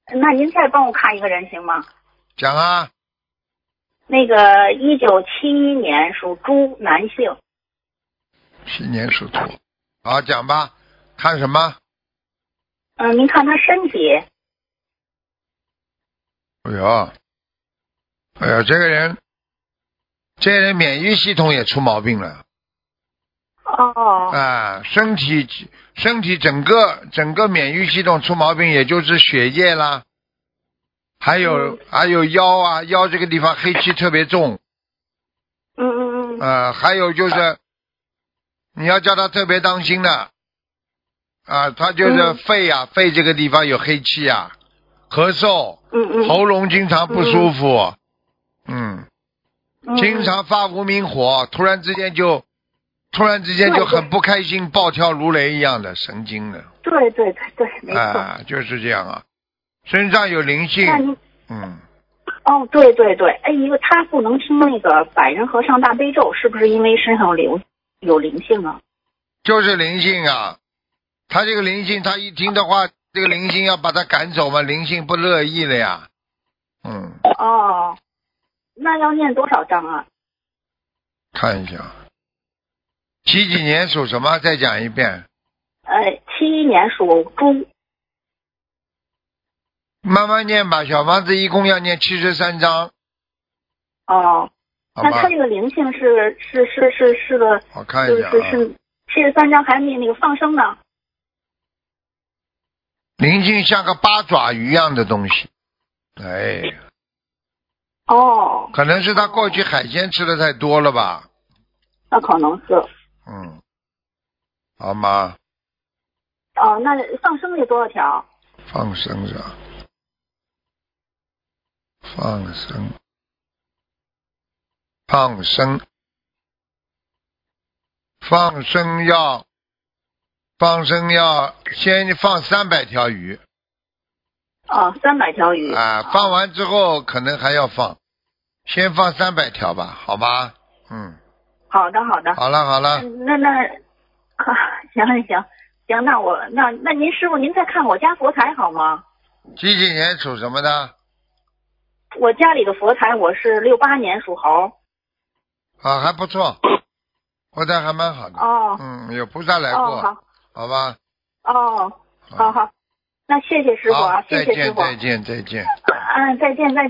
那您再帮我看一个人行吗？ 讲啊。 那个1971年属猪男性。 7年属猪。好，讲吧。看什么？ 您看他身体。 哎呦，这个人免疫系统也出毛病了。 哦。 身体整个免疫系统出毛病，也就是血液啦，还有腰这个地方黑气特别重。还有就是你要叫他特别当心的他就是肺这个地方有黑气咳嗽，喉咙经常不舒服，经常发无名火，突然之间就很不开心，暴跳如雷一样的，神经的。 对，没错。 就是这样身上有灵性。 对，一个他不能听那个百人和尚大悲咒，是不是因为身上有灵性啊？ 就是灵性他这个灵性，他一听的话，这个灵性要把他赶走嘛，灵性不乐意了呀。 那要念多少章啊？ 看一下。几年属什么？再讲一遍。 71年属猪。 慢慢念吧，小房子一共要念73章。 那他这个灵性是个， 我看一下是73章，还没那个放生呢。 灵性像个八爪鱼一样的东西。可能是他过去海鲜吃的太多了吧。 那可能是。 好吗？ 那放生有多少条？ 放生是吧？放生要先放300条鱼。 300条鱼。 放完之后可能还要放，先放300条吧，好吗？ 好的。 好了。 行，那您师傅您再看我家佛台好吗？ 几年属什么的？ 我家里的佛台我是68年属猴。 还不错，佛台还蛮好的。有菩萨来过。好吧。 好，那谢谢师傅谢谢师傅。 再见。 再见。